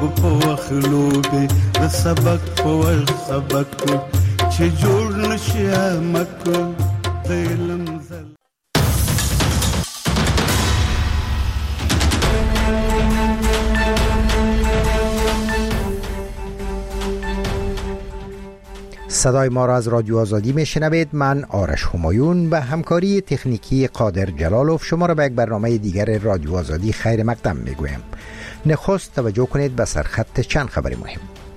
په وخلو دې د سبق په ول سبق چې جوړ نشي مک د علم زل. صدای ما را از رادیو آزادی میشنوید. من آرش همایون به همکاری تکنیکی قادر جلالوف شما را به یک برنامه دیگر رادیو آزادی خیر مقدم میگویم. نخست توجه کنید به سرخط چند خبر مهم.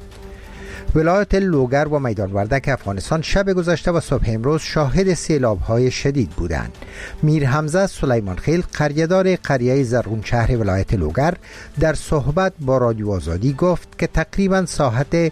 ولایت لوگر و میدان وردک افغانستان شب گذشته و صبح امروز شاهد سیلاب‌های شدید بودند. میر حمزه سلیمان خیل قریه‌دار قریه زرغون شهر ولایت لوگر در صحبت با رادیو آزادی گفت که تقریبا ساعت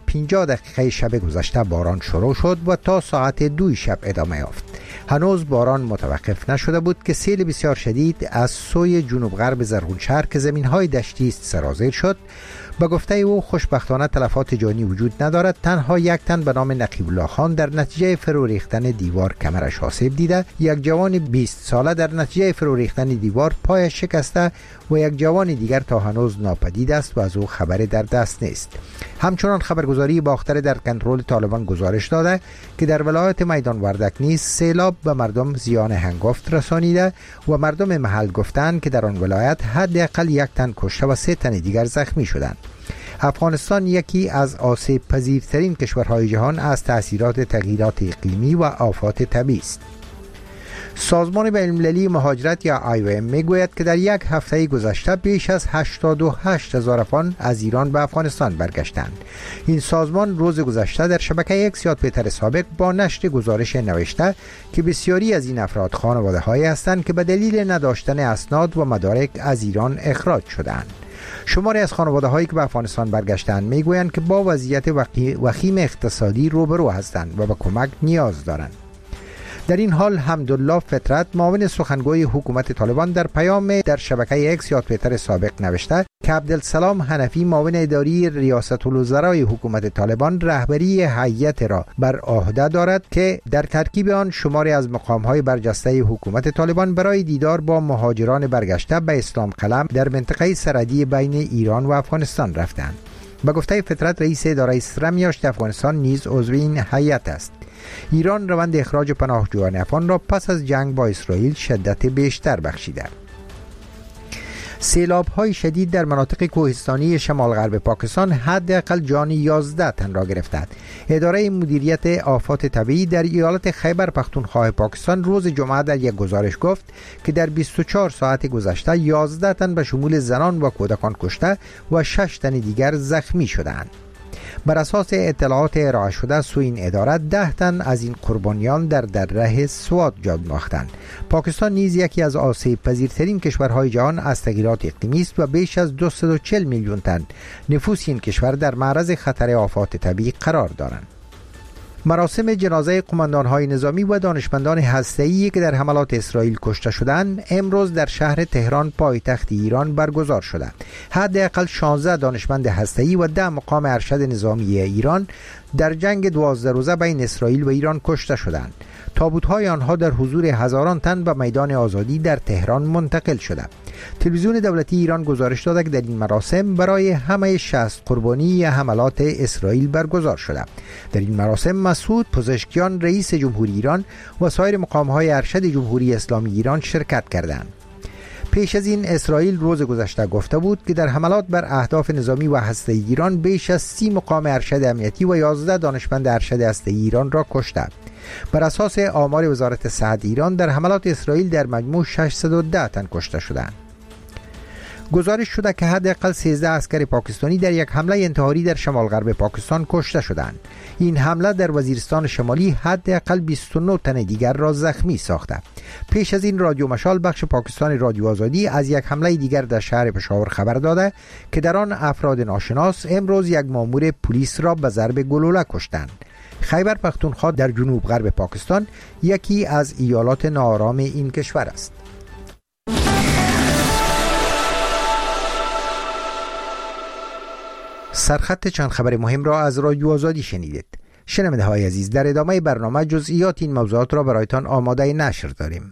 10:50 شب گذشته باران شروع شد و تا ساعت 2 شب ادامه یافت. هنوز باران متوقف نشده بود که سیل بسیار شدید از سوی جنوب غرب زرغون شهر که زمین‌های دشتی است سرازیر شد. با گفته او خوشبختانه تلفات جانی وجود ندارد. تنها یک تن به نام نقیب الله خان در نتیجه فرو ریختن دیوار کمرش آسیب دیده، یک جوان 20 ساله در نتیجه فرو ریختن دیوار پایش شکسته و یک جوان دیگر تا هنوز ناپدید است و از او خبری در دست نیست. همچنان خبرگزاری باختر در کنترل طالبان گزارش داده که در ولایت میدان وردک نیز سیلاب به مردم زیان هنگفت رسانیده و مردم محل گفتند که در آن ولایت حداقل یک تن کشته و 3 تن دیگر زخمی شدند. افغانستان یکی از آسیب پذیرترین کشورهای جهان از تأثیرات تغییرات اقلیمی و آفات طبیعی است. سازمان بین‌المللی مهاجرت یا IOM میگوید که در یک هفته گذشته بیش از 88,000 افغان از ایران به افغانستان برگشتند. این سازمان روز گذشته در شبکه X یا توییتر سابق با نشر گزارش نوشته که بسیاری از این افراد خانواده‌هایی هستند که به دلیل نداشتن اسناد و مدارک از ایران اخراج شدند. شماری از خانواده‌هایی که به افغانستان برگشتند میگویند که با وضعیت وخیم اقتصادی روبرو هستند و به کمک نیاز دارند. در این حال حمدالله فطرت معاون سخنگوی حکومت طالبان در پیام در شبکه X یا توییتر سابق نوشته که عبدالسلام حنفی معاون اداری ریاست الوزرای حکومت طالبان رهبری هیئت را بر عهده دارد که در ترکیب آن شماری از مقام‌های برجسته حکومت طالبان برای دیدار با مهاجران برگشته به اسلام قلم در منطقه سرحدی بین ایران و افغانستان رفتند. به گفته فطرت رئیس اداره سرمیاشت افغانستان نیز عضو این هیئت است. ایران روند اخراج پناهجویان افغان را پس از جنگ با اسرائیل شدت بیشتر بخشیده. سیلاب‌های شدید در مناطق کوهستانی شمال غرب پاکستان حداقل جان 11 تن را گرفته. اداره مدیریت آفات طبیعی در ایالت خیبر پختونخوا پاکستان روز جمعه در یک گزارش گفت که در 24 ساعت گذشته 11 تن به شمول زنان و کودکان کشته و 6 تن دیگر زخمی شدند. بر اساس اطلاعات ارائه شده سوی این اداره 10 تن از این قربانیان در دره سوات جان باختند. پاکستان نیز یکی از آسیب پذیرترین کشورهای جهان از تغییرات اقلیمی است و بیش از 240 میلیون تن نفوس این کشور در معرض خطر آفات طبیعی قرار دارند. مراسم جنازه قماندان‌های نظامی و دانشمندان هسته‌ای که در حملات اسرائیل کشته شدند امروز در شهر تهران پایتخت ایران برگزار شده. حداقل 16 دانشمند هسته‌ای و 10 مقام ارشد نظامی ایران در جنگ 12 روزه بین اسرائیل و ایران کشته شدند. تابوت‌های آنها در حضور هزاران تن به میدان آزادی در تهران منتقل شده. تلویزیون دولتی ایران گزارش داده که در این مراسم برای همه 60 قربانی حملات اسرائیل برگزار شده. در این مراسم مسعود پزشکیان رئیس جمهوری ایران و سایر مقام‌های ارشد جمهوری اسلامی ایران شرکت کردند. پیش از این اسرائیل روز گذشته گفته بود که در حملات بر اهداف نظامی و هسته‌ای ایران بیش از 30 مقام ارشد امنیتی و 11 دانشمند ارشد هسته‌ای ایران را کشته. بر اساس آمار وزارت صحت ایران در حملات اسرائیل در مجموع 610 تن کشته شدند. گزارش شده که حداقل 13 عسکر پاکستانی در یک حمله انتحاری در شمال غرب پاکستان کشته شدند. این حمله در وزیرستان شمالی حداقل 29 تن دیگر را زخمی ساخته. پیش از این رادیو مشال بخش پاکستان رادیو آزادی از یک حمله دیگر در شهر پشاور خبر داده که در آن افراد ناشناس امروز یک مامور پلیس را به ضرب گلوله کشتند. خیبر پختونخوا در جنوب غرب پاکستان یکی از ایالات ناآرام این کشور است. سرخط چند خبر مهم را از رادیو آزادی شنیدید. شنونده های عزیز، در ادامه برنامه جزئیات این موضوعات را برایتان آماده نشر داریم.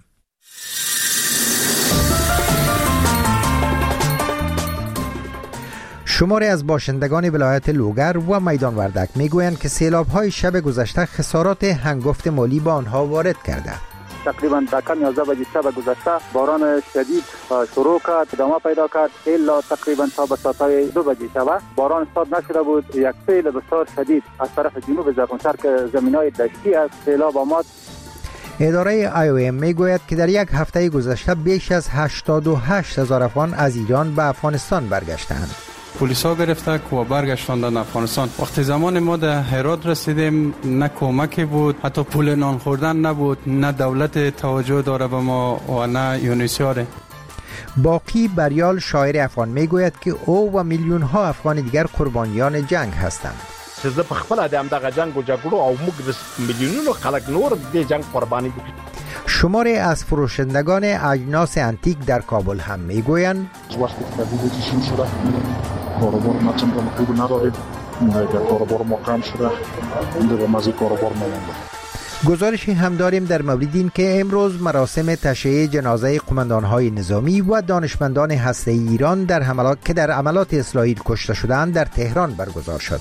شماری از باشندگان ولایت لوگر و میدان وردک میگویند که سیلاب‌های شب گذشته خسارات هنگفت مالی به آنها وارد کرده. تقریبا در کم 11 بجه شب گذشته باران شدید شروع کرد، ادامه پیدا کرد الا تقریبا تا به ساعت 2 بجه شب باران استاد نشده بود. یک سیل بسیار شدید از طرف جنوب زرتشت که زمینای دشتی است سیلاب آمد. اداره IOM میگوید که در یک هفته گذشته بیش از 88,000 افغان از ایران به افغانستان برگشتند. پلیسا گرفته و برگشتاندن افغانستان. وقتی زمان ما در هرات رسیدیم نه کمکی بود، حتی پول نان خوردن نبود، نه دولت توجه داره به ما و نه یونیسیار. باقی بریال شاعر افغان میگوید که او و میلیون ها افغان دیگر قربانیان جنگ هستند. زه په خپل د همدغه جنگ و جګړو او موږ د میلیونونو خلک نور د جنگ قربانی دي. شماری از فروشندگان اجناس انتیک در کابل هم میگویند وقتی که دیدیم شده کاروبار ما چندان خوب نداریم، کاروبار ما کم شده، دیگه مزید کاروبار نمونده. گزارشی هم داریم در مورد این که امروز مراسم تشییع جنازه قماندان‌های نظامی و دانشمندان هسته‌ای ایران در عملات اسرائیل کشته شدند در تهران برگزار شد.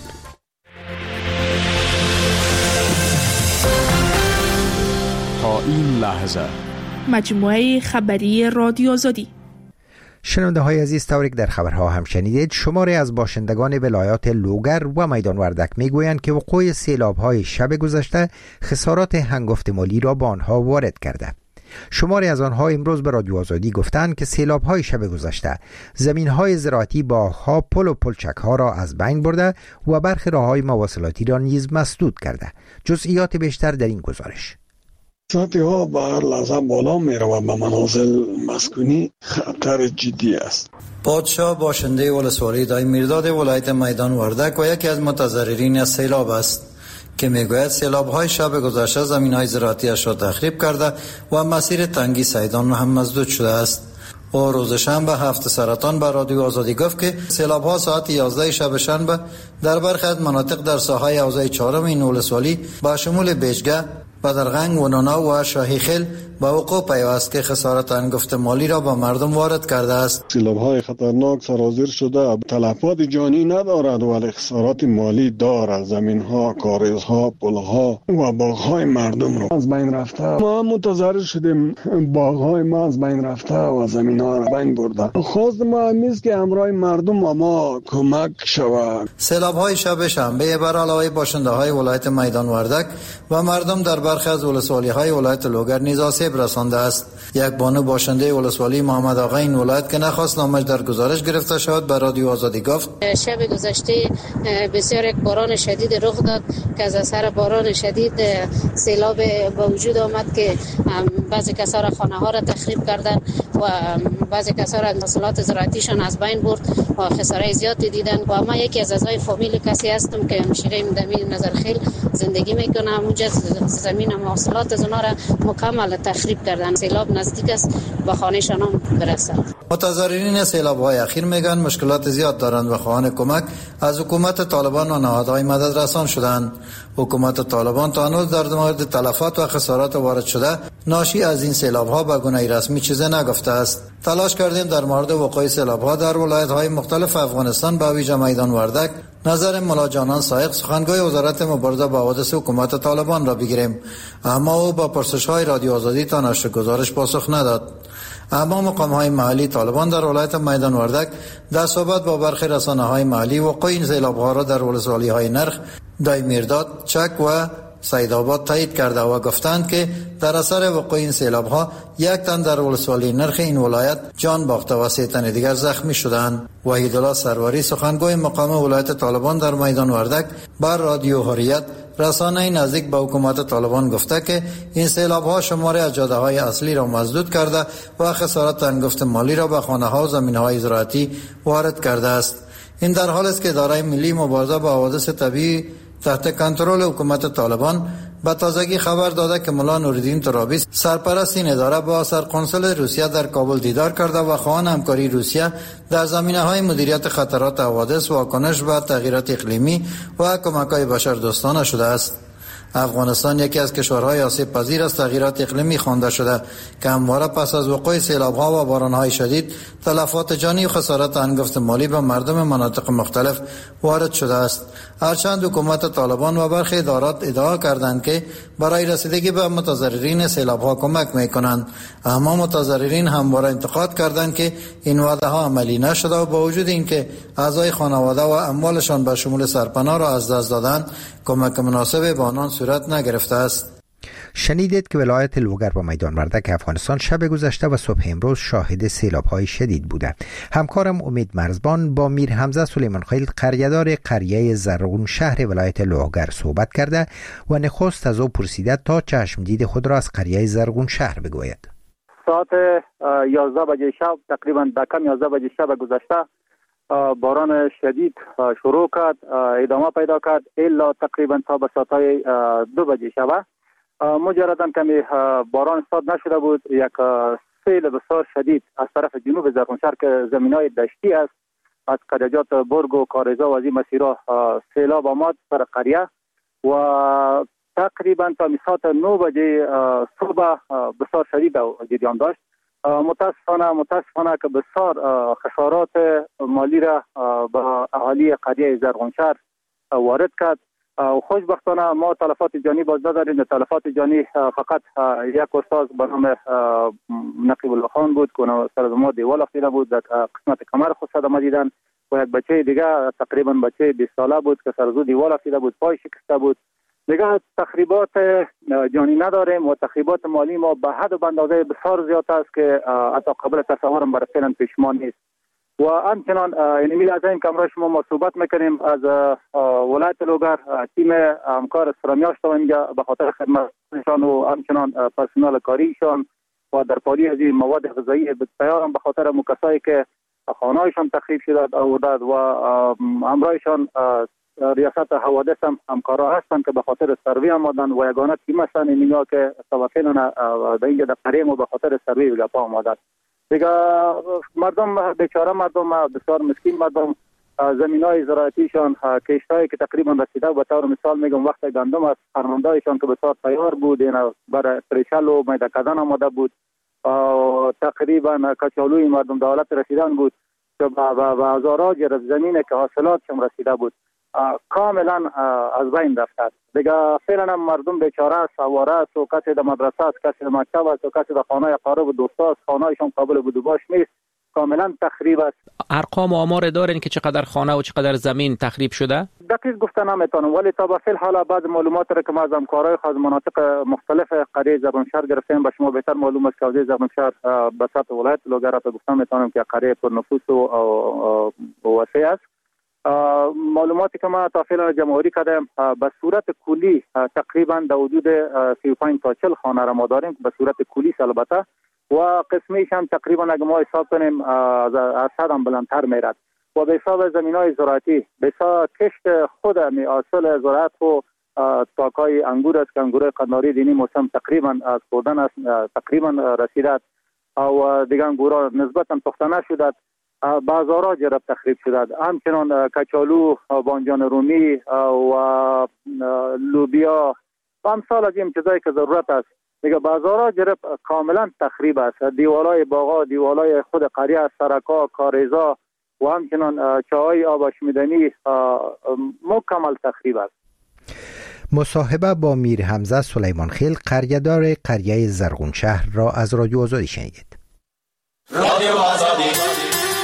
تا این لحظه مجموعه خبری رادیو آزادی. شنونده های عزیز، طوری که در خبرها هم شنیدید، شماری از باشندگان ولایات لوگر و میدان وردک میگویند که وقوع سیلاب های شب گذشته خسارات هنگفت مالی را به آنها وارد کرده. شماری از آنها امروز به رادیو آزادی گفتند که سیلاب های شب گذشته زمین های زراعتی، باغها، پل و پلچک ها را از بین برده و برخی راههای مواصلاتی را نیز مسدود کرده. جزئیات بیشتر در این گزارش. سطح ها به هر لحظه بالا می رود و به منازل مسکونی خطر جدی است. پادشاه باشنده ولسوالی دای میرداد ولایت میدان وردک و یکی از متضررین از سیلاب است که میگوید سیلاب های شب گذشته زمین های زراعتیش را تخریب کرده و مسیر تنگی سیدان هم مسدود شده است. و روز شنبه 7 سرطان به رادیو آزادی گفت که سیلاب ها ساعت 11 شب شنبه در برخی از مناطق در ساحه حوزه 4 این ولسوالی با شمول بیجگه، بدرغنگ و نانا و شاهی خیل به وقوع پیوست که خسارت هنگفت مالی را به مردم وارد کرده است. سیلاب‌های خطرناک سرازیر شده، تلفات جانی ندارد ولی خسارات مالی دارد. زمین‌ها، کاریزها، پل‌ها و باغ‌های مردم را از بین رفته. ما متضرر شدیم، باغ‌های ما از بین رفته و زمین‌ها را بین برده. خواست ما همیست که همراه مردم و ما کمک شود. سیلاب‌های شب شنبه بر علاوه باشنده‌های ولایت میدان وردک و مردم در برخی از ولسوالی‌های ولایت لوگر نیز آسیب رسانده است. یک بانو باشنده ولسوالی محمد آقا این ولایت که نخواست نامش در گزارش گرفته شد به رادیو آزادی گفت شب گذشته بسیار یک باران شدید رخ داد که از اثر باران شدید سیلاب به وجود آمد که بعضی کسا را خانه ها را تخریب کردند و بعضی کسا را محصولات زراعتیشان از بین برد و خساره زیادی دیدن. و ما یکی از اعضای فامیل کسی هستم که همشیره مدمی نظرخیل زندگی میکنم. اونجا زمین و محصولات از اونا را مکمل تخریب کردن. سیلاب نزدیک است به خانه‌شان هم برسد. متضررین سیلاب‌های اخیر میگن مشکلات زیاد دارند و خواهان کمک از حکومت طالبان و نهادهای مدد رسان شدند. حکومت طالبان تا هنوز در مورد تلفات و خسارات وارد شده ناشی از این سیلاب‌ها به گونه رسمی چیزی نگفته است. تلاش کردیم در مورد وقوع سیلاب‌ها در ولایت‌های مختلف افغانستان به ویژه میدان وردک نظر ملا جانان سایق سخنگوی وزارت مبارزه با حوادث حکومت طالبان را بگیریم، اما او با پرسش‌های رادیو آزادی تا نشر گزارش پاسخ نداد. اما مقام‌های محلی طالبان در ولایت میدان وردک در صحبت با برخی رسانه‌های محلی وقوع این سیلاب‌ها را در ولسوالی‌های نرخ، دای میرداد، چک و سیدآباد تایید کرده و گفتند که در اثر وقوع این سیلاب‌ها یک تن در ولسوالی نرخ این ولایت جان باخته و 3 تن دیگر زخمی شدند. وحیدالله سروری سخنگوی مقام ولایت طالبان در میدان وردک بر رادیو حریت رسانه نزدیک به حکومت طالبان گفته که این سیلاب‌ها شماری از جاده‌های اصلی را مسدود کرده و خسارات هنگفت مالی را به خانه‌ها و زمین‌های زراعتی وارد کرده است. این در حالی است که اداره ملی مبارزه با حوادث طبیعی تحت کنترل حکومت طالبان به تازگی خبر داده که ملا نوردین ترابی سرپرست این اداره با سرقنصل روسیه در کابل دیدار کرده و خواهان همکاری روسیه در زمینه‌های مدیریت خطرات حوادث، واکنش به تغییرات اقلیمی و کمک‌های بشردوستانه شده است. افغانستان یکی از کشورهای آسیب پذیر از تغییرات اقلیمی خوانده شده که همواره پس از وقوع سیلاب‌ها و باران‌های شدید تلفات جانی و خسارات هنگفت مالی به مردم مناطق مختلف وارد شده است. هرچند حکومت طالبان و برخی ادارات ادعا کردند که برای رسیدگی به متضررین سیلاب‌ها کمک می‌کنند، اما متضررین همواره انتقاد کردند که این وعده‌ها عملی نشده و با وجود اینکه اعضای خانواده و اموالشان به شمول سرپناه را از دست دادند، کمک مناسب به آنان صورت نگرفته است. شنیدید که ولایت لوگر و میدان وردک افغانستان شب گذشته و صبح امروز شاهد سیلاب‌های شدید بوده. همکارم امید مرزبان با میر حمزه سلیمان خیل قریه‌دار قریه زرغون شهر ولایت لوگر صحبت کرده و نخست از او پرسیده تا چشم دید خود را از قریه زرغون شهر بگوید. ساعت 11 بجه شب، تقریبا کم 11 بجه شب گذشته باران شدید شروع کرد، ادامه پیدا کرد الا تقریبا تا به ساعت 2 بجه شب. مجرداً کمی باران استاد نشده بود. یک سیل بسیار شدید از طرف جنوب زرغونشهر که زمینای دشتی است، از قریجات برگ و کارزا و از این مسیرها سیلاب آمد سر قریه و تقریبا تا ساعت 9 بجه صبح بسیار شدید جریان داشت. متاسفانه که بسیار خسارات مالی را به اهالی قریه زرغونشهر وارد کرد. خوشبختانه ما تلفات جانی باز نداریم. تلفات جانی فقط یک استاد به نام نقیب الله خان بود که سر ما دیوال افتاده بود، در قسمت کمر خود صدمه دیدن و یک بچه دیگه تقریبا بچه 20 ساله بود که سر زو دیوال افتاده بود، پای شکسته بود. دیگه تخریبات جانی نداریم و تخریبات مالی ما به حد و به اندازه بسیار زیاد است که حتی قابل تصورم برای فعلا پیشمان نیست. و همچنان یعنی از این کمره شما ما صحبت میکنیم از ولایت لوگر، تیم همکار استرامیاش تا اینجا به خاطر خدمتشان و همچنان پرسنل کاریشان و در پالی از این مواد غذایی تیارم به خاطر کسایی که خانهایشان تخریب شده و همراهشان ریاست حوادث هم همکارا هستن که به خاطر سروی آمدن و یگانه تیم هستن اینجا که توافقنا در اینجا در قریه ما به خاطر سروی گپا آمدن. دیگه مردم بیچاره، مردم بسیار مسکین، مردم زمینای زراعتیشان کشتایی که تقریبا رسیده به طور مثال میگم وقت گندم از فرماندهایشان که بسیار تیار بود اینا برای پریشل و میده کردن آمده بود، تقریبا کچالوی مردم دولت رسیدن بود که به هزارها جرف زمینه که حاصلاتشون رسیده بود کاملا از بین رفته. دیگه فعلا مردم بیچاره است، سواره است و کسی در مدرسه است، کسی در مکتب است و کسی در خانه قارب و دوستا است، خانهایشان قابل بود و باش نیست، کاملا تخریب است. ارقام و آمار دارین که چقدر خانه و چقدر زمین تخریب شده؟ دقیق گفتن نمیتونم، ولی تا به فعل حالا بعض معلومات را که ما از همکارای خاص مناطق مختلف قریه زرغونشهر گرفتیم به شما بهتر معلوم است که قریه زرغونشهر به سطح ولایت لوگر را گفتم میتونم که قریه پر نفوس و وسیع است. معلوماتی که ما تا فعلا جمع‌آوری کردیم به صورت کلی تقریبا در حدود 35 تا 40 خانه را ما داریم به صورت کلی البته و قسمیش هم تقریبا اگه ما حساب کنیم از 100 هم بلندتر میرد و به حساب زمینای زراعتی به حساب کشت خود حاصل زراعت و تاکای انگور است که انگور قناری دینی موسم تقریبا از خوردن است تقریبا رسیده و دیگه انگورا نسبتا پخته نشده، بازارها جرب تخریب شده، همچنان کچالو، بانجان رومی و لوبیا و امثال از این چیزایی که ضرورت است دیگه بازارها جرب کاملا تخریب است. دیوالای باغا، دیوالای خود قریه، سرکا، کارزا و همچنان چاهای آباش میدنی مکمل تخریب است. مصاحبه با میر حمزه سلیمان خیل قریه‌دار قریه زرغون شهر را از رادیو آزادی شنیدید. رادیو آزادی.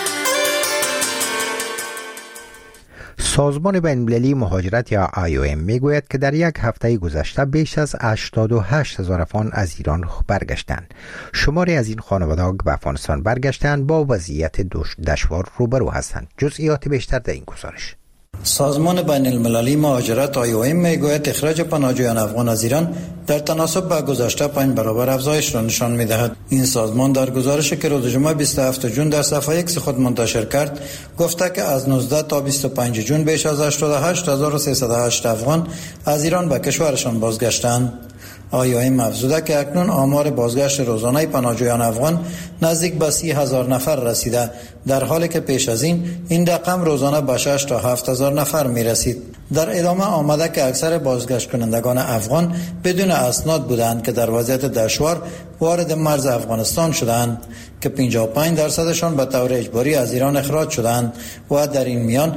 سازمان بین‌المللی مهاجرت یا IOM میگوید که در یک هفته گذشته بیش از 88,000 افغان از ایران برگشتند. شماری از این خانواده‌ها به افغانستان برگشتند با وضعیت دشوار روبرو هستند. جزئیات بیشتر در این گزارش. سازمان بین المللی مهاجرت IOM میگوید اخراج پناهجویان افغان از ایران در تناسب با گذشته 5 برابر افزایش را نشان می‌دهد. این سازمان در گزارشی که روز جمعه 27 جون در صفحه X خود منتشر کرد گفته که از 19 تا 25 جون بیش از 88,308 افغان از ایران به کشورشان بازگشتند. IOM افزوده که اکنون آمار بازگشت روزانه پناهجویان افغان نزدیک به 30,000 نفر رسیده، در حالی که پیش از این رقم روزانه به 6 تا 7,000 نفر می رسید. در ادامه آمده که اکثر بازگشت کنندگان افغان بدون اسناد بودند که در وضعیت دشوار وارد مرز افغانستان شدند که 55% به طور اجباری از ایران اخراج شدند و در این میان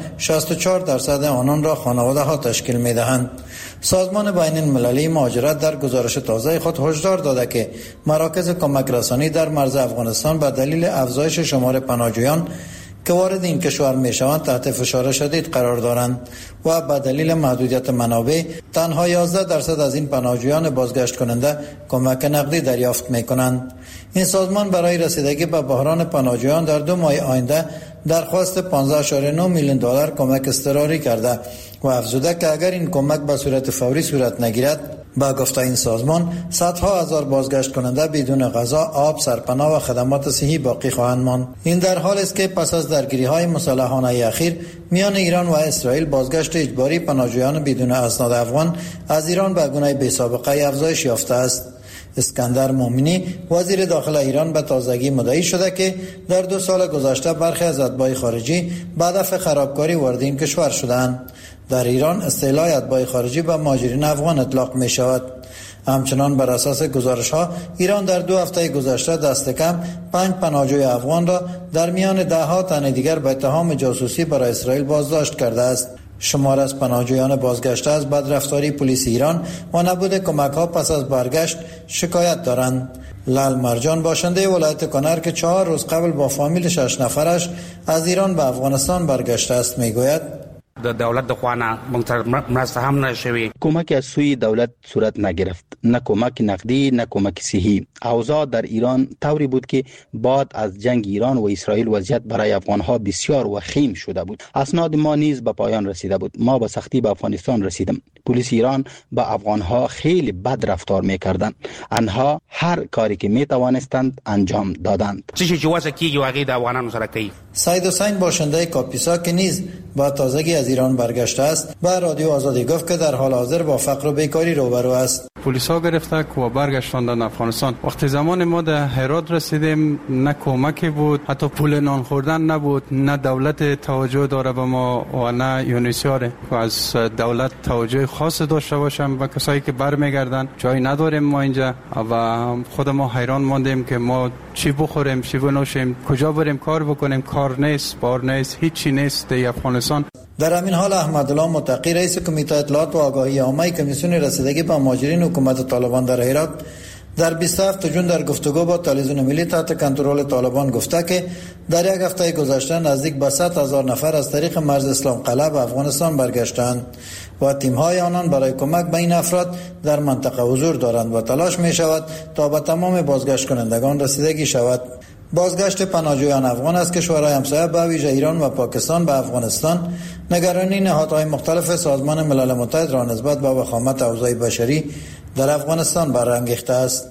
64% آنان را خانواده ها تشکیل می دهند. سازمان بین المللی مهاجرت در گزارش تازه خود هشدار داده که مراکز کمک رسانی در مرز افغانستان به دلیل افزایش شمار پناهجویان که وارد این کشور می شوند تحت فشار شدید قرار دارند و به دلیل محدودیت منابع تنها 11% از این پناهجویان بازگشت کننده کمک نقدی دریافت می کنند. این سازمان برای رسیدگی به بحران پناهجویان در 2 ماه آینده درخواست 15.9 میلیون دلار کمک اضطراری کرده و افزوده که اگر این کمک به صورت فوری صورت نگیرد، با گفته این سازمان صدها هزار بازگشت کننده بدون غذا، آب، سرپناه و خدمات صحی باقی خواهند ماند. این در حالی است که پس از درگیری‌های مسلحانه اخیر میان ایران و اسرائیل بازگشت اجباری پناهجویان بدون اسناد افغان از ایران به گونه بی‌سابقه افزایش یافته است. اسکندر مومنی وزیر داخل ایران به تازگی مدعی شده که در 2 سال گذشته برخی از اتباع خارجی به هدف خرابکاری وارد این کشور شدند. در ایران اصطلاح اتباع خارجی به مهاجرین افغان اطلاق می شود. همچنان بر اساس گزارش ها ایران در 2 هفته گذشته دست کم 5 پناهجوی افغان را در میان 10 تن دیگر به اتهام جاسوسی برای اسرائیل بازداشت کرده است. شمار از پناهجویان بازگشته از بدرفتاری پلیس ایران و نبود کمک ها پس از برگشت شکایت دارند. لال مرجان باشنده ولایت کنر که 4 روز قبل با فامیل 6 نفرش از ایران به افغانستان برگشته است میگوید د دولت د خوانه مونږ مرسته هم نشوي. کمک از سوی دولت صورت نگرفت، نه کمک نقدی نه کمک صحی. اوضاع در ایران طوری بود که بعد از جنگ ایران و اسرائیل وضعیت برای افغانها بسیار وخیم شده بود. اسناد ما نیز به پایان رسیده بود. ما به سختی به افغانستان رسیدیم. پلیس ایران با افغانها خیلی بد رفتار میکردند. آنها هر کاری که میتوانستند انجام دادند. چیزی چې واسه کیږي واقعي د افغانانو سره کوي. سید حسین باشنده کاپیسا که نیز با تازگی از ایران برگشته است به رادیو آزادی گفت که در حال حاضر با فقر و بیکاری روبرو است. پلیس ها گرفته و برگشتاندن افغانستان. وقتی زمان ما در هرات رسیدیم نه کمکی بود، حتی پول نان خوردن نبود، نه دولت توجه داره به ما و نه یونیسیار و از دولت توجه خاص داشته باشم و کسایی که برمیگردن. جایی نداریم ما اینجا و خود ما حیران ماندیم که ما چی بخوریم، چی بنوشیم، کجا بریم کار بکنیم. کار نیست، بار نیست، هیچی نیست در افغانستان. در همین حال احمدالله متقی رئیس کمیته اطلاعات و آگاهی عامه کمیسیون رسیدگی به مهاجرین حکومت طالبان در هرات در 27 جون در گفتگو با تلویزیون ملی تحت کنترل طالبان گفته که در 1 هفته گذشته نزدیک به 100,000 نفر از طریق مرز اسلام قلعه به افغانستان برگشتند و تیم‌های آنان برای کمک به این افراد در منطقه حضور دارند و تلاش می شود تا به تمام بازگشت کنندگان رسیدگی شود. بازگشت پناهجویان افغان از کشورهای همسایه به ویژه ایران و پاکستان به افغانستان نگرانی نهادهای مختلف سازمان ملل متحد را نسبت به وخامت اوضاع بشری در افغانستان برانگیخته است.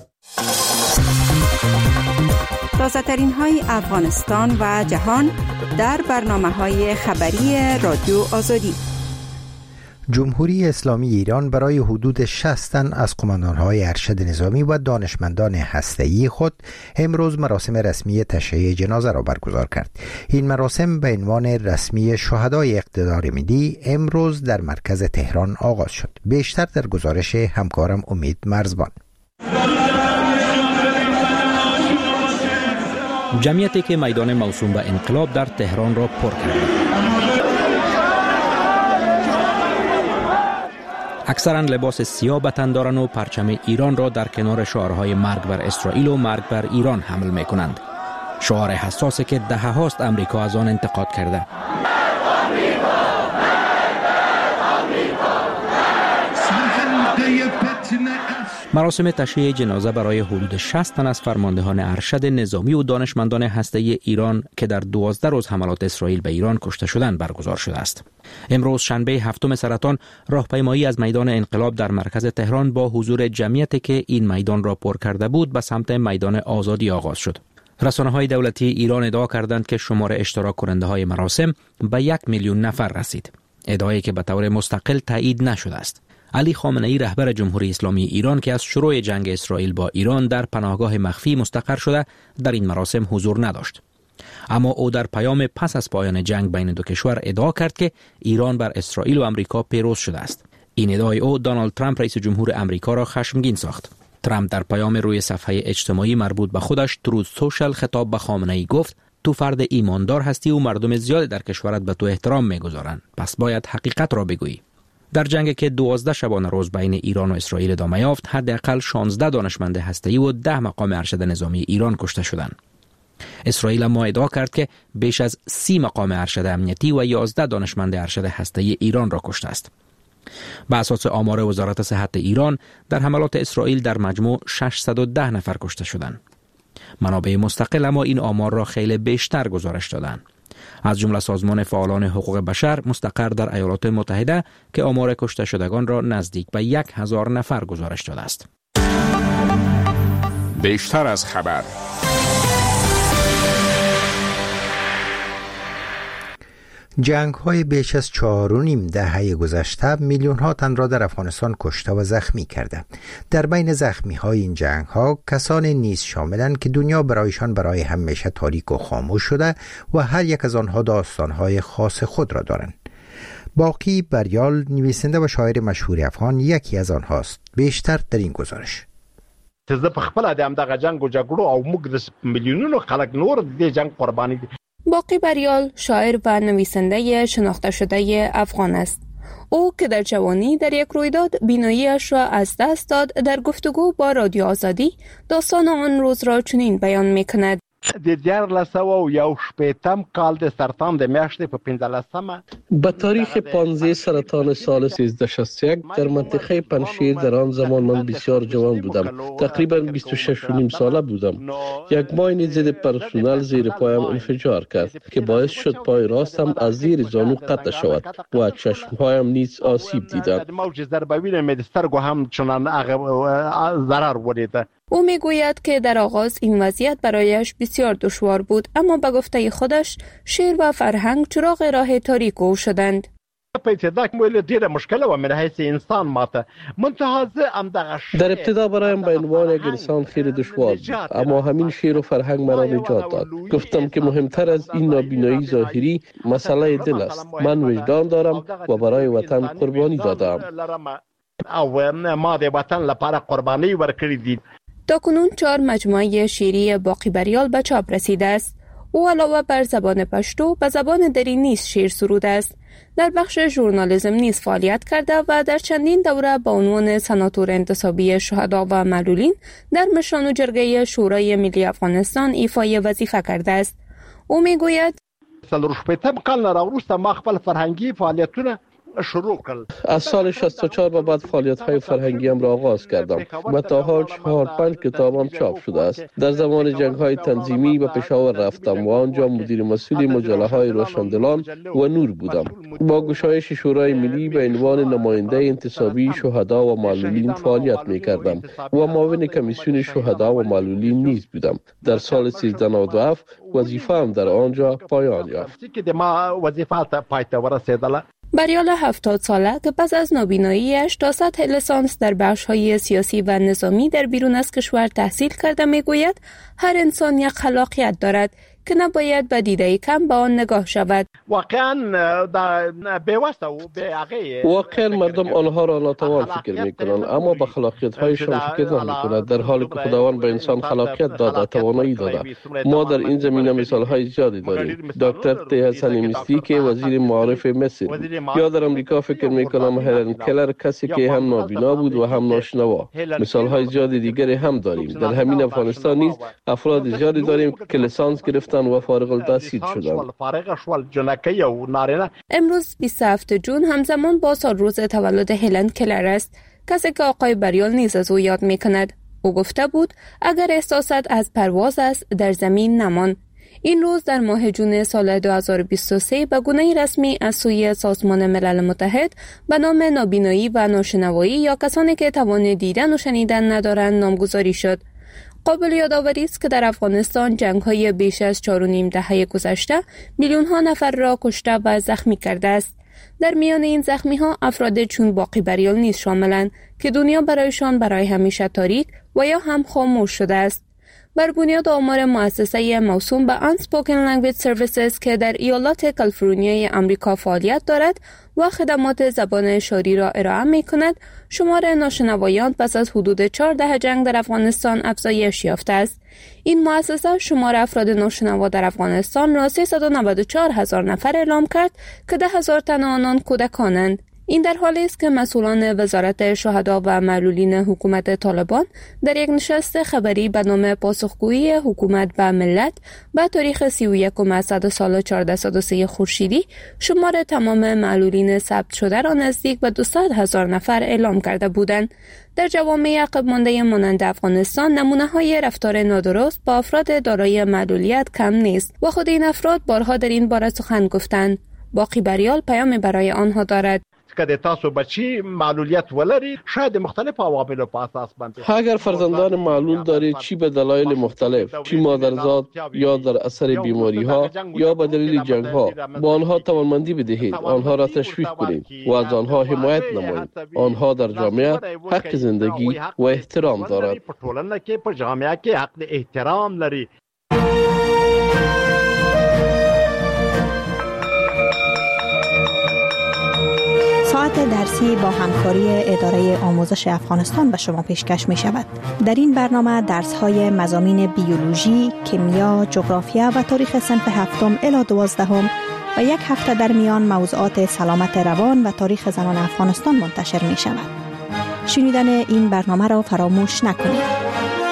تازه‌ترین های افغانستان و جهان در برنامه‌های خبری رادیو آزادی. جمهوری اسلامی ایران برای حدود 60 تن از قماندان‌های ارشد نظامی و دانشمندان هسته‌ای خود امروز مراسم رسمی تشییع جنازه را برگزار کرد. این مراسم به عنوان رسمی شهدای اقتدار ملی امروز در مرکز تهران آغاز شد. بیشتر در گزارش همکارم امید مرزبان. جمعیتی که میدان موسوم به انقلاب در تهران را پر کرد. اکثرا لباس سیاه به تن دارند و پرچم ایران را در کنار شعارهای مرگ بر اسرائیل و مرگ بر ایران حمل می کنند. شعار حساسی که دهه‌هاست امریکا از آن انتقاد کرده. مراسم تشییع جنازه برای حدود 60 تن از فرماندهان ارشد نظامی و دانشمندان هسته‌ای ایران که در 12 روز حملات اسرائیل به ایران کشته شدند برگزار شده است. امروز شنبه 7 سرطان راهپیمایی از میدان انقلاب در مرکز تهران با حضور جمعیتی که این میدان را پر کرده بود به سمت میدان آزادی آغاز شد. رسانه‌های دولتی ایران ادعا کردند که شمار اشتراک کننده‌های مراسم به 1 میلیون نفر رسید. ادعایی که به طور مستقل تایید نشده است. علی خامنه‌ای رهبر جمهوری اسلامی ایران که از شروع جنگ اسرائیل با ایران در پناهگاه مخفی مستقر شده در این مراسم حضور نداشت. اما او در پیام پس از پایان جنگ بین دو کشور ادعا کرد که ایران بر اسرائیل و آمریکا پیروز شده است. این ادعای او دونالد ترامپ رئیس جمهور آمریکا را خشمگین ساخت. ترامپ در پیام روی صفحه اجتماعی مربوط به خودش تروث سوشال خطاب به خامنه‌ای گفت: تو فرد ایماندار هستی و مردم زیاد در کشورت به تو احترام می‌گذارند، پس باید حقیقت را بگویی. در جنگی که 12 شبانه روز بین ایران و اسرائیل ادامه یافت، حداقل 16 دانشمند هسته‌ای و 10 مقام ارشد نظامی ایران کشته شدند. اسرائیل اما ادعا کرد که بیش از 30 مقام ارشد امنیتی و 11 دانشمند ارشد هسته‌ای ایران را کشته است. به اساس آمار وزارت صحت ایران، در حملات اسرائیل در مجموع 610 نفر کشته شدند. منابع مستقل اما این آمار را خیلی بیشتر گزارش دادند. از جمله سازمان فعالان حقوق بشر مستقر در ایالات متحده که آمار کشته شدگان را نزدیک به 1000 نفر گزارش داده است. بیشتر از خبر. جنگ های بیش از 4.5 دهه گذشته میلیون ها تن را در افغانستان کشته و زخمی کرده. در بین زخمی های این جنگ ها کسان نیز شاملند که دنیا برایشان برای همیشه تاریک و خاموش شده و هر یک از آنها داستان های خاص خود را دارند. باقی بریال، نویسنده و شاعر مشهور افغان، یکی از آنهاست. بیشتر در این گزارش. زه په خپل د همدغه جنگ و جګړو او موږ د میلیونونو خلک نور د جنگ قربانی دي. باقی بریال شاعر و نویسنده شناخته شده افغان است. او که در جوانی در یک رویداد بیناییش را از دست داد، در گفتگو با رادیو آزادی داستان آن روز را چنین بیان می‌کند: د 1911 کال د سرطان د میاشتې په 15 به تاریخ 15 سرطان سال 1361 در منطقه پنشیر در آن زمان من بسیار جوان بودم. تقریبا 26 و نیم ساله بودم. یک ماین ضد پرسونل زیر پایم انفجار کرد که باعث شد پای راستم از زیر زانو قطع شود و چشمهایم نیز آسیب دیدند. موج ضربوی مې د سترګو هم چنان ضرر ولید. او میگوید که در آغاز این وضعیت برایش بسیار دشوار بود، اما به گفته خودش شعر و فرهنگ چراغ راه تاریک او شدند. در ابتدا برایم به عنوان یک انسان خیلی دشوار بود، اما همین شعر و فرهنگ مرا نجات داد. گفتم که مهمتر از این نابینایی ظاهری مسئله دل است. من وجدان دارم و برای وطن قربانی دادم. او ما د وطن لپاره قربانی ورکړې دي. تاکنون 4 مجموعه شعری باقی بریال به چاپ رسیده است. او علاوه بر زبان پشتو به زبان دری نیز شعر سروده است. در بخش ژورنالیسم نیز فعالیت کرده و در چندین دوره با عنوان سناتور انتصابی شهدا و معلولین در مشران و جرگه شورای ملی افغانستان ایفای وظیفه کرده است. او میگوید: 19 کال راوروسته ما خپل فرهنګي فعالیتونه شروع کردم. از سال 64 به بعد فعالیت‌های فرهنگیم را آغاز کردم و تا حال 4-5 کتابم چاپ شده است. در زمان جنگ‌های تنظیمی به پشاور رفتم و آنجا مدیر مسئول مجله‌های روشندلان و نور بودم. با گشایش شورای ملی به عنوان نماینده انتصابی شهدا و معلولین فعالیت می‌کردم و معاون کمیسیون شهدا و معلولین نیز بودم. در سال 1397 وظیفه‌ام در آنجا پایان یافت. بریال 70 ساله که پس از نابیناییش تا سطح لیسانس در بخش‌های سیاسی و نظامی در بیرون از کشور تحصیل کرده میگوید هر انسان یک خلاقیت دارد که نباید به دیده کم به آن نگاه شود. واقعا مردم آنها را ناتوان فکر میکنند، اما به خلاقیت‌هایشان فکر نمیکنند، در حالی که خداوند به انسان خلاقیت داده، توانایی داده. ما در این زمینه مثال‌های زیادی داریم. دکتر تی حسن مستی که وزیر معارف مصر، یا در امریکا فکر میکنم هلن کلر کسی که هم نابینا بود و هم ناشنوا. مثال‌های زیادی دیگری هم داریم. در همین افغانستان نیز افراد زیادی داریم که لیسانس گرفتن و فارغ التحصیل شدند. امروز 27 جون همزمان با سالروز تولد هلن کلر است، کسی که آقای بریال نیز از او یاد میکند. او گفته بود اگر احساست از پرواز است در زمین نمان. این روز در ماه جون سال 2023 به گونه رسمی از سوی سازمان ملل متحد به نام نابینایی و ناشنوایی یا کسانی که توان دیدن و شنیدن ندارند نامگذاری شد. قابل یادآوری است که در افغانستان جنگ‌های بیش از 4.5 دهه گذشته میلیون‌ها نفر را کشته و زخمی کرده است. در میان این زخمی ها افراد چون باقی بریال نیز شاملند که دنیا برایشان برای همیشه تاریک و یا هم خاموش شده است. بر بنیاد آمار مؤسسه موسوم به Unspoken Language Services که در ایالات کالیفرنیای آمریکا فعالیت دارد و خدمات زبان اشاری را ارائه می کند، شمار ناشنوایان پس از حدود 4 دهه جنگ در افغانستان افزایش یافته است. این مؤسسه شمار افراد ناشنوا در افغانستان را 394,000 نفر اعلام کرد که 10,000 تن آنان کودکانند. این در حالی است که مسئولان وزارت شهدا و معلولین حکومت طالبان در یک نشست خبری به نام پاسخگویی حکومت به ملت به تاریخ 31 اسد سال 1403 خورشیدی شمار تمام معلولین ثبت شده را نزدیک به 200,000 نفر اعلام کرده بودند. در جوامع عقب مانده مانند افغانستان نمونه‌های رفتار نادرست با افراد دارای معلولیت کم نیست و خود این افراد بارها در این باره سخن گفتند. باقی بریال پیام برای آنها دارد. که تاسو بچی معلولیت ولرید شاید مختلف عوامل په اساس باندې اگر فرزندان معلول دارید چی به دلایل مختلف، چی مادرزاد یا در اثر بیماری ها یا به دلیل جنگ ها، با آنها توانمندی بدهید، آنها را تشویق کنید و از آنها حمایت نمایید. آنها در جامعه حق زندگی و احترام دارند. په ټولنه کې په جامعه کې حق احترام لري. ساعت درسی با همکاری اداره آموزش افغانستان به شما پیشکش می شود. در این برنامه درس های مضامین بیولوژی، کیمیا، جغرافیا و تاریخ صنف 7 الی 12 و یک هفته در میان موضوعات سلامت روان و تاریخ زنان افغانستان منتشر می شود. شنیدن این برنامه را فراموش نکنید.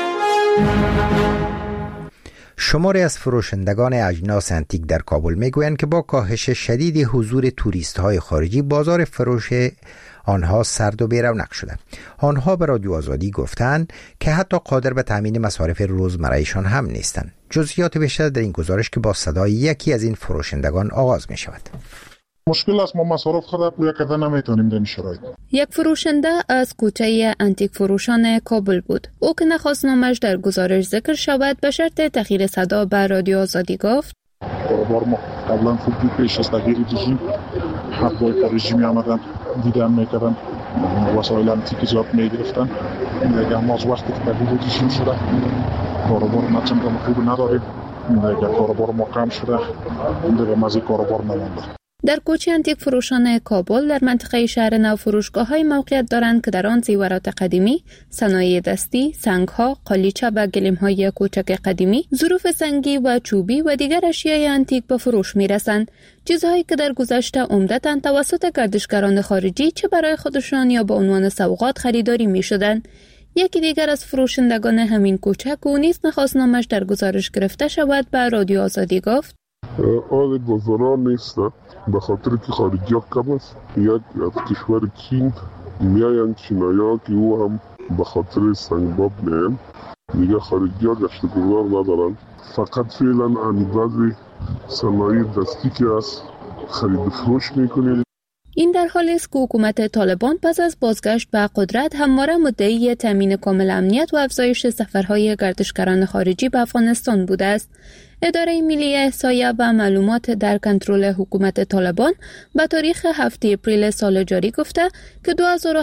شماری از فروشندگان اجناس انتیک در کابل میگویند که با کاهش شدید حضور توریست‌های خارجی بازار فروش آنها سرد و بی‌رونق شده. آنها به رادیو آزادی گفتند که حتی قادر به تامین مصارف روزمره‌شان هم نیستند. جزئیات بیشتر در این گزارش که با صدای یکی از این فروشندگان آغاز می شود. مشکل است، ما مصارف خود پویا کرده نمیتونیم در این شرایط. یک فروشنده از کوچه انتیک فروشان کابل بود. او که نخواست نامش در گزارش ذکر شود به شرط تغییر صدا به رادیو آزادی گفت کاروبار ما قبلا خوب بود، پیش از تغییر رژیم حقای رژیمی آمدن دیدن میکردن، وسایل انتیک زیاد میگرفتن. دیگه ما از وقتی که تغییر رژیم شده کاروبار ما چندان خوب نداریم. دیگه کاروبار ما کم شده، دیگه مزید کاروبار نمونده. در کوچه انتیک فروشان کابل در منطقه شهر نو فروشگاه‌های موقعیت دارند که در آن زیورات قدیمی، صنایع دستی، سنگ‌ها، قالیچه و گلیم‌های کوچک قدیمی، ظروف سنگی و چوبی و دیگر اشیای انتیک به فروش می‌رسند. چیزهایی که در گذشته عمدتاً توسط گردشگران خارجی چه برای خودشان یا به عنوان سوغات خریداری می‌شدند. یکی دیگر از فروشندگان همین کوچه که او نیز نخواست نامش در گزارش گرفته شود به رادیو آزادی گفت آن بازاران نیست، به خاطر که خارجی کم است. یک از کشور چین میاین چینایا که او هم به خاطر سنگباب میاین. دیگه خارجی ها گشت گذار ندارن. فقط فعلا بعضی صنایع دستی که است خرید فروش میکنید. این در حالی است که حکومت طالبان پس از بازگشت به قدرت همواره مدعی تامین کامل امنیت و افزایش سفرهای گردشگران خارجی به افغانستان بوده است. اداره ملی احصایه و معلومات در کنترل حکومت طالبان به تاریخ 7 اپریل سال جاری گفته که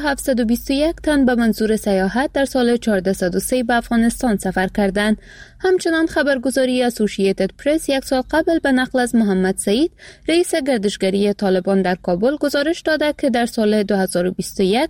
2721 تن به منظور سیاحت در سال 1403 به افغانستان سفر کردند. همچنان خبرگزاری اسوسییتد پرس یک سال قبل به نقل از محمد سعید رئیس گردشگری طالبان در کابل گزارش داده که در سال 2021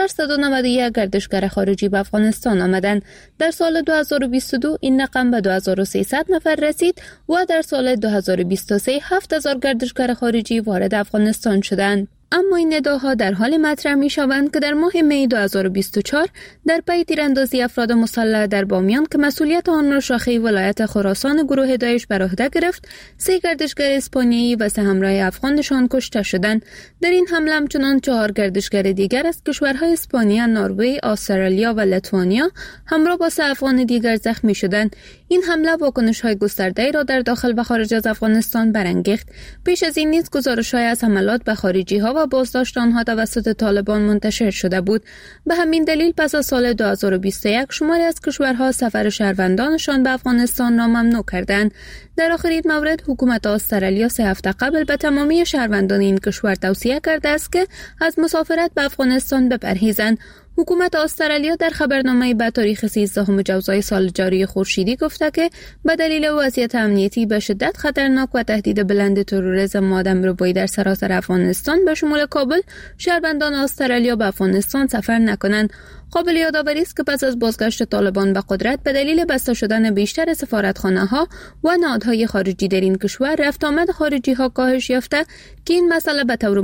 691 گردشگر خارجی به افغانستان آمدند. در سال 2022 این رقم به 2300 نفر رسید و در سال 2023 7000 گردشگر خارجی وارد افغانستان شدند. اما این ادعاها در حال مطرح می شوند که در ماه می 2024 در پی تیراندازی افراد مسلح در بامیان که مسئولیت آن را شاخه ولایت خراسان گروه داعش بر عهده گرفت، 3 گردشگر اسپانیایی و 3 همراه افغانشان کشته شدند. در این حمله همچنان 4 گردشگر دیگر از کشورهای اسپانیا، نروژ، استرالیا و لیتوانیا همراه با 3 افغان دیگر زخمی شدند. این حمله واکنش‌های گسترده‌ای را در داخل و خارج از افغانستان برانگیخت. پیش از این نیز گزارش‌های از حملات به خارجی‌ها و و بازداشت آنها توسط طالبان منتشر شده بود. به همین دلیل پس از سال 2021 شماری از کشورها سفر شهروندانشان به افغانستان را ممنوع کردند. در آخرین مورد حکومت استرالیا 3 هفته قبل به تمامی شهروندان این کشور توصیه کرده است که از مسافرت به افغانستان بپرهیزند. حکومت استرالیا در خبرنامه‌ای به تاریخ 13 جوزای سال جاری خورشیدی گفته که به دلیل وضعیت امنیتی به شدت خطرناک و تهدید بلند تروریسم و آدمربایی در سراسر افغانستان به شمول کابل، شهروندان استرالیا به افغانستان سفر نکنند. قابل یادآوری است که پس از بازگشت طالبان به قدرت به دلیل بسته شدن بیشتر سفارتخانه‌ها و نهادهای خارجی در این کشور، رفت آمد خارجی‌ها کاهش یافته که این مسئله به طور